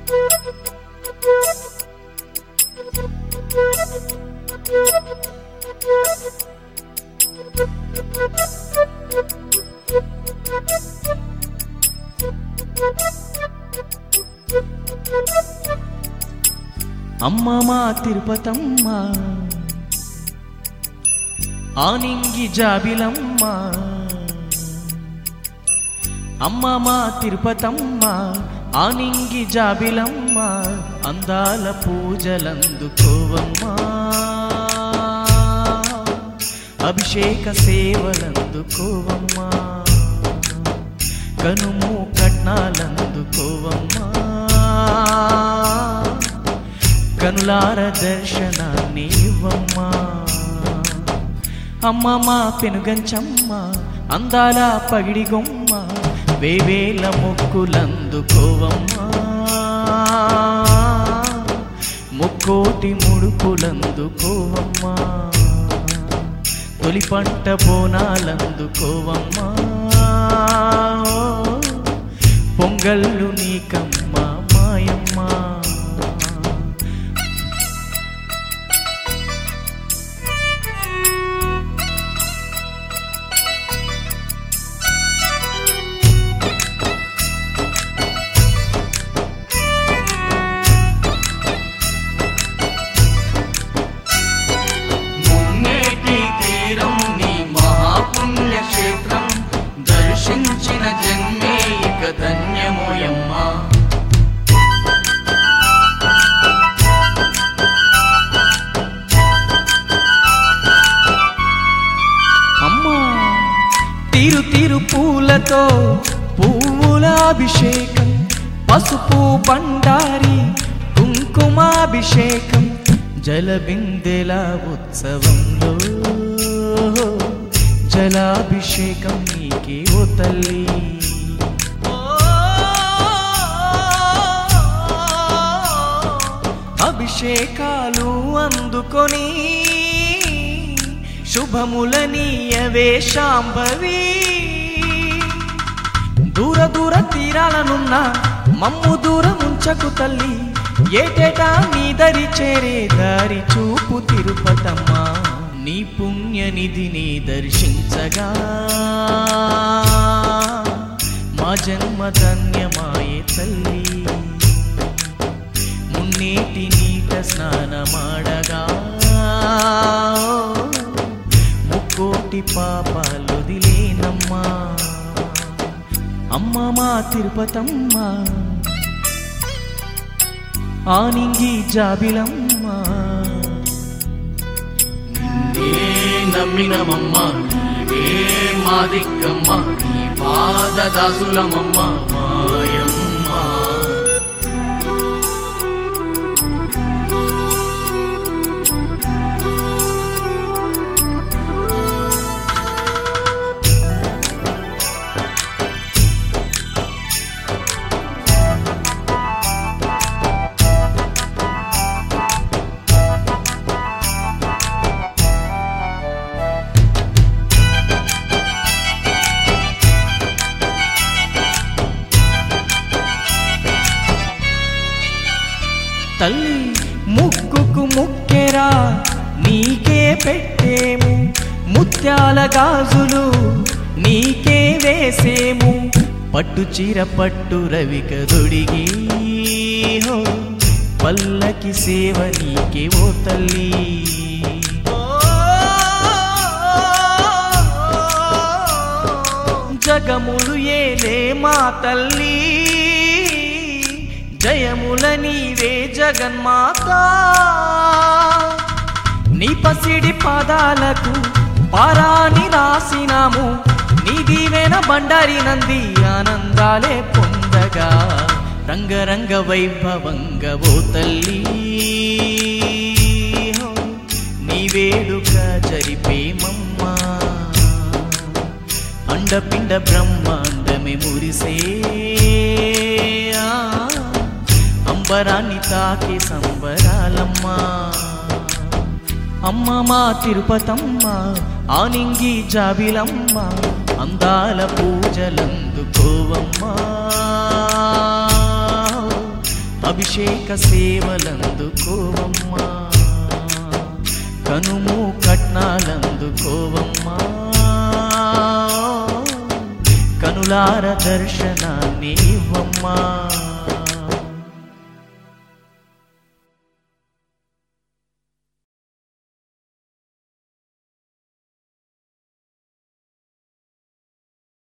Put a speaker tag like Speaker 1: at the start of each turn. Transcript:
Speaker 1: అమ్మ మా తిరుపతమ్మ ఆనింగి జాబిలమ్మ అమ్మ మా తిరుపతమ్మ ఆనింగి జాబిలమ్మ అందాల పూజలందుకోవమ్మా అభిషేక సేవలందుకోవమ్మా కనుము కట్నాలందుకోవమ్మా కనులార దర్శనాన్ని ఇవ్వమ్మా అమ్మ మా పెనుగంచమ్మ అందాల పగిడి గొమ్మ వేవేల మొక్కులందుకోవమ్మా ముక్కోటి ముడుపులందుకోవమ్మా తొలి పంట బోనాలందుకోవమ్మా పొంగళ్ళు నీకమ్మ మాయమ్మ
Speaker 2: జన్మే ఇక ధన్యమోయమ్మా
Speaker 1: అమ్మా తీరు తీరు పూలతో పువ్వుల అభిషేకం పసుపు బండారి కుంకుమాభిషేకం జలబిందెల ఉత్సవంలో జలాభిషేకం నీకే ఓ తల్లి అభిషేకాలు అందుకొని శుభములనీయవే శాంభవి దూర దూర తీరాలనున్న మమ్ము దూరముంచకు తల్లి ఏటేటా నీ దరి చేరే దారి చూపు తిరుపతమ్మ నీ పుణ్యనిధిని దర్శించగా మా జన్మ ధన్యమాయే తల్లి మున్నేటి నీట స్నానమాడగా ముక్కోటి పాపాలొదిలేనమ్మా అమ్మ మా తిరుపతమ్మ ఆనింగి జాబిలమ్మ
Speaker 2: నమ్మినమమ్మ నీవే మా దిక్కమ్మ నీ పాదదాసులమమ్మ మాయమ్మ
Speaker 1: తల్లి ముక్కుకు ముక్కెరా నీకే పెట్టేము ముత్యాల గాజులు నీకే వేసేము పట్టు చీర పట్టు రవిక దొడిగి పల్లకి సేవ నీకే ఓ తల్లి జగములు ఏలే మా తల్లి జయముల నీవే జగన్మాత నీ పసిడి పాదాలకు పారాని రాసినాము నీ దీవెన బండారి నంది ఆనందాలే పొందగా రంగరంగ వైభవంగా ఓ తల్లి నీ వేడుక జరిపేమమ్మా అండపిండ బ్రహ్మాండమే మురిసే అంబరాన్ని తాకి సంబరాలమ్మా అమ్మ మా తిరుపతమ్మ ఆనింగి జాబిలమ్మ అందాల పూజలందుకోవమ్మా అభిషేక సేవలందుకోవమ్మా, కనుము కట్నాలందుకోవమ్మా, కనులార దర్శనాన్ని ఇవ్వమ్మా.